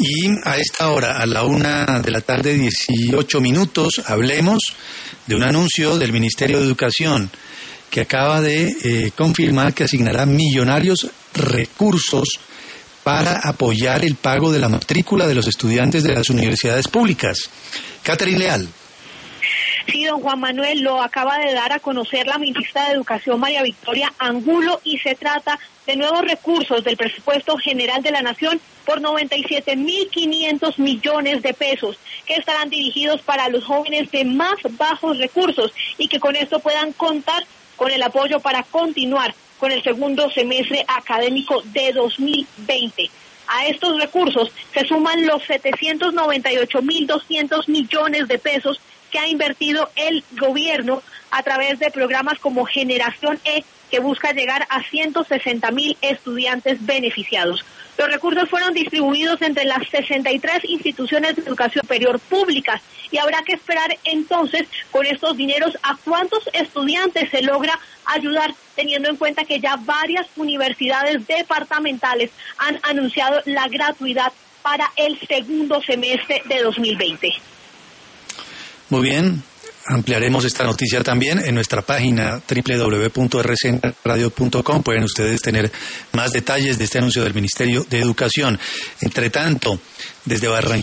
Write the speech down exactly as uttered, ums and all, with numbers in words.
Y a esta hora, a la una de la tarde, dieciocho minutos, hablemos de un anuncio del Ministerio de Educación que acaba de eh, confirmar que asignará millonarios recursos para apoyar el pago de la matrícula de los estudiantes de las universidades públicas. Catherine Leal. Sí, don Juan Manuel, lo acaba de dar a conocer la ministra de Educación, María Victoria Angulo, y se trata de nuevos recursos del presupuesto general de la Nación por noventa y siete mil quinientos millones de pesos, que estarán dirigidos para los jóvenes de más bajos recursos y que con esto puedan contar con el apoyo para continuar con el segundo semestre académico de dos mil veinte. A estos recursos se suman los setecientos noventa y ocho mil doscientos millones de pesos que ha invertido el gobierno a través de programas como Generación E, que busca llegar a ciento sesenta mil estudiantes beneficiados. Los recursos fueron distribuidos entre las sesenta y tres instituciones de educación superior públicas y habrá que esperar entonces con estos dineros a cuántos estudiantes se logra ayudar, teniendo en cuenta que ya varias universidades departamentales han anunciado la gratuidad para el segundo semestre de dos mil veinte. Muy bien, ampliaremos esta noticia también en nuestra página doble u doble u doble u punto r c n radio punto com. Pueden ustedes tener más detalles de este anuncio del Ministerio de Educación. Entre tanto, desde Barranquilla,